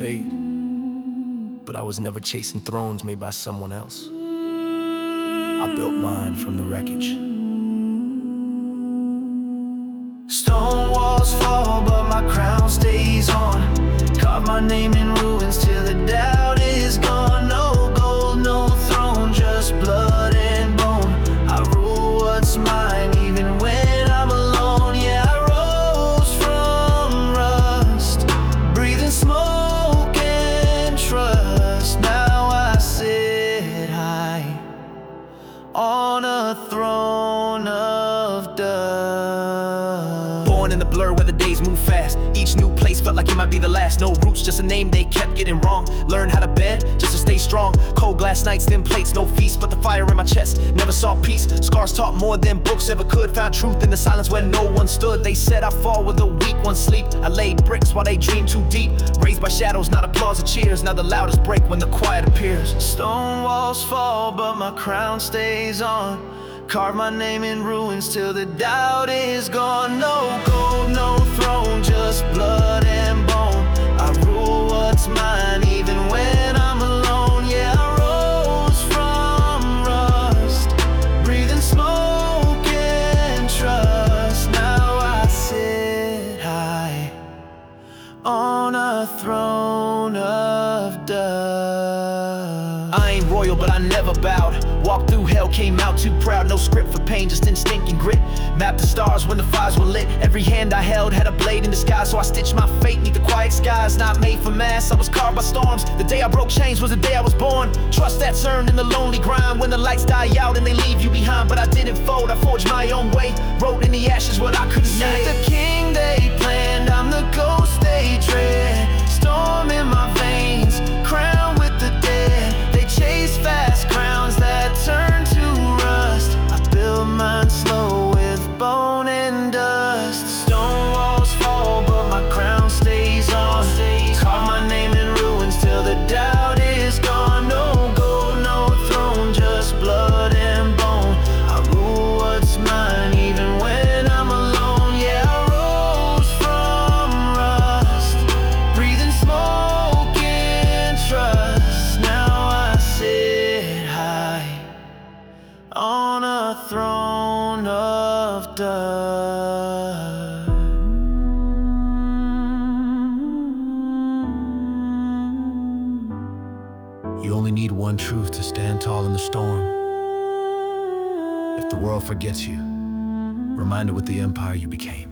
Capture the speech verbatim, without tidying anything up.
fade, but I was never chasing thrones made by someone else. I built mine from the wreckage. Stone walls fall, but my crown stays on. Carve my name in ruins till the doubt is gone. No gold, no throne, just blood and bone. I rule what's mine even when I'm alone. Yeah, I rose from rust, breathing smoke and trust. Now I sit high on a throne of dust. Born in the blur where the days move fast. Each new place felt like it might be the last. No roots, just a name they kept getting wrong. Learn how to bed, just to stay strong. Cold glass nights, thin plates, no feast, but the fire in my chest never saw peace. Scars taught more than books ever could. Found truth in the silence where no one stood. They said I fall with a weak one's sleep. I laid bricks while they dreamed too deep. Raised by shadows, not applause or cheers. Now the loudest break when the quiet appears. Stone walls fall, but my crown stays on. Carve my name in ruins till the doubt is gone. No gold, no throne, just blood and bone. I rule what's mine even when I'm alone. Yeah, I rose from rust, breathing smoke and trust. Now I sit high on a throne of dust. I ain't royal, but I never bowed. Walked through hell, came out too proud. No script for pain, just instinct and grit. Mapped the stars when the fires were lit. Every hand I held had a blade in disguise, so I stitched my fate neath the quiet skies. Not made for mass, I was carved by storms. The day I broke chains was the day I was born. Trust that's earned in the lonely grind, when the lights die out and they leave you behind. But I didn't fold, I forged my own way. Wrote in the ashes what I couldn't say. Not the king they planned, I'm the ghost they dread. Storm in my veins, crown with the dead. They chase fast crowns that turn to rust. I build mine slow with bone and dust. Stone walls fall, but my crown stays on. Carve my name in ruins till the doubt is gone. No gold, no throne, just blood and bone. I rule what's mine even when I'm alone. Yeah, I rose from rust, breathing smoke and trust. Now I sit high on a throne of dust. You only need one truth to stand tall in the storm. If the world forgets you, remind it with the empire you became.